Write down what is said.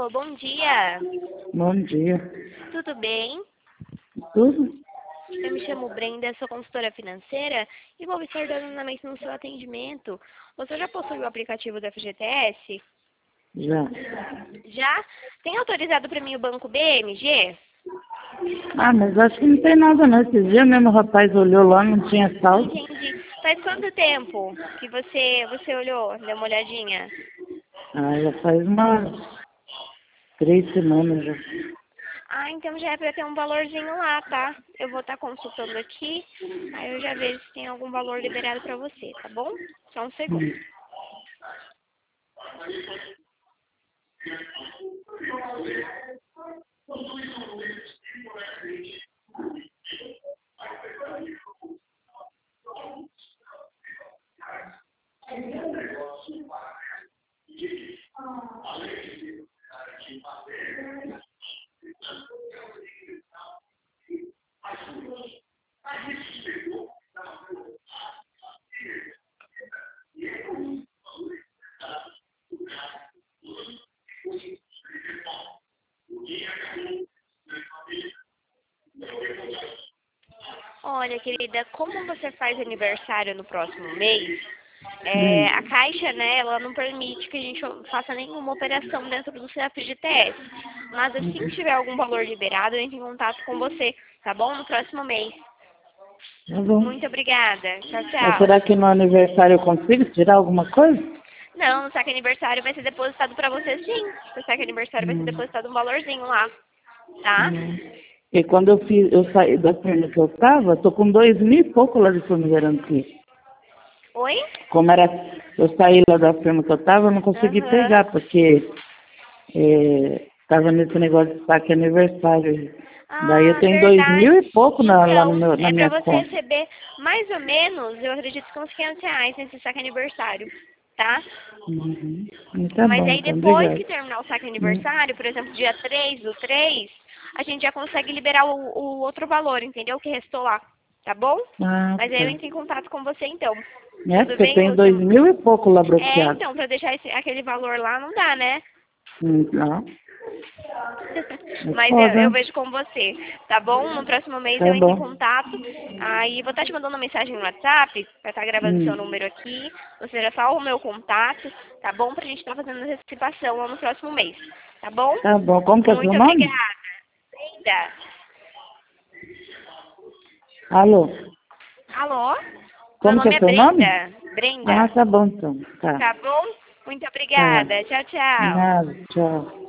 Alô, bom dia. Bom dia. Tudo bem? Tudo? Eu me chamo Brenda, sou consultora financeira e vou estar dando andamento no seu atendimento. Você já possui o aplicativo do FGTS? Já. Já? Tem autorizado para mim o banco BMG? Ah, mas acho que não tem nada não. Esse dia mesmo o rapaz olhou lá, não tinha saldo. Entendi. Faz quanto tempo que você olhou, deu uma olhadinha? Ah, já faz umas 3 semanas já. Ah, então já é para ter um valorzinho lá, tá? Eu vou estar consultando aqui, aí eu já vejo se tem algum valor liberado para você, tá bom? Só um segundo. Olha, querida, como você faz aniversário no próximo mês, a Caixa, né, ela não permite que a gente faça nenhuma operação dentro do seu FGTS. Mas assim que tiver algum valor liberado, eu entro em contato com você, tá bom? No próximo mês. Tá bom. Muito obrigada. Tchau, Mas tchau. será que no aniversário eu consigo tirar alguma coisa? Não, no saque aniversário vai ser depositado pra você sim. No saque aniversário vai ser depositado um valorzinho lá, tá? E quando eu saí da firma que eu estava, tô com 2.000 e pouco lá de fundo garantia. Oi? Como era, eu saí lá da firma que eu estava, eu não consegui Aham. pegar, porque estava nesse negócio de saque aniversário. Daí eu Ah, tenho 2.000 verdade. e pouco lá Então, na é pra minha você conta. receber mais ou menos, eu acredito que uns R$ 500 nesse saque aniversário, tá? Uhum. Tá Mas bom, aí então, depois obrigado. que terminar o saque aniversário, por exemplo, dia 3 do 3, a gente já consegue liberar o outro valor, entendeu? Que restou lá, tá bom? Ah, Mas aí eu tá. entro em contato com você então. É, Tudo porque eu bem? tenho 2.000 e pouco lá bloqueado. Então, pra deixar aquele valor lá não dá, né? Não, é Mas eu foda. vejo com você, tá bom? No próximo mês eu Tá entro em bom. contato. Aí vou estar te mandando uma mensagem no WhatsApp, pra estar gravando seu número aqui. Você já salva o meu contato, tá bom? Pra gente estar fazendo a antecipação lá no próximo mês, tá bom? Tá bom. Como que é seu Muito nome? obrigada. Brenda. Alô? Alô? Meu Como que nome é é seu nome? Brenda. Ah, Brenda. tá bom então. Tá. Tá bom? Muito Tá. obrigada. Tchau, tchau. Nada. Tchau.